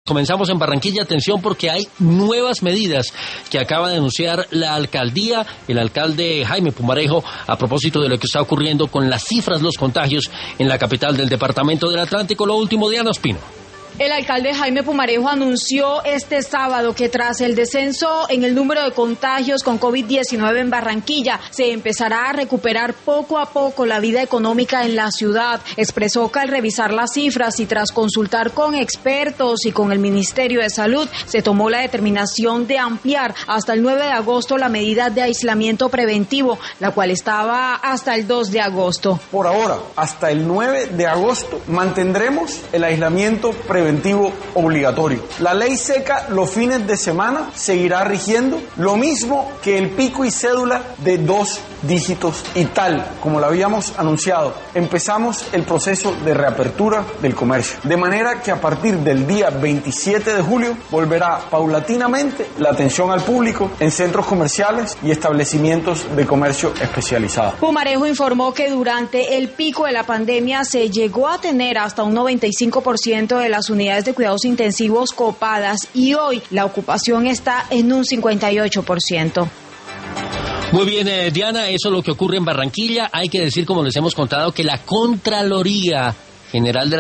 Comenzamos en Barranquilla, atención porque hay nuevas medidas que acaba de anunciar la alcaldía, el alcalde Jaime Pumarejo, a propósito de lo que está ocurriendo con las cifras, los contagios en la capital del departamento del Atlántico. Lo último, Diana Ospino. El alcalde Jaime Pumarejo anunció este sábado que tras el descenso en el número de contagios con COVID-19 en Barranquilla, se empezará a recuperar poco a poco la vida económica en la ciudad. Expresó que al revisar las cifras y tras consultar con expertos y con el Ministerio de Salud, se tomó la determinación de ampliar hasta el 9 de agosto la medida de aislamiento preventivo, la cual estaba hasta el 2 de agosto. Por ahora, hasta el 9 de agosto, mantendremos el aislamiento preventivo obligatorio. La ley seca los fines de semana seguirá rigiendo, lo mismo que el pico y cédula de 2 dígitos y tal, como lo habíamos anunciado, empezamos el proceso de reapertura del comercio. De manera que a partir del día 27 de julio volverá paulatinamente la atención al público en centros comerciales y establecimientos de comercio especializado. Pumarejo informó que durante el pico de la pandemia se llegó a tener hasta un 95% de las unidades de cuidados intensivos copadas y hoy la ocupación está en un 58%. Muy bien, Diana, eso es lo que ocurre en Barranquilla. Hay que decir, como les hemos contado, que la Contraloría General de la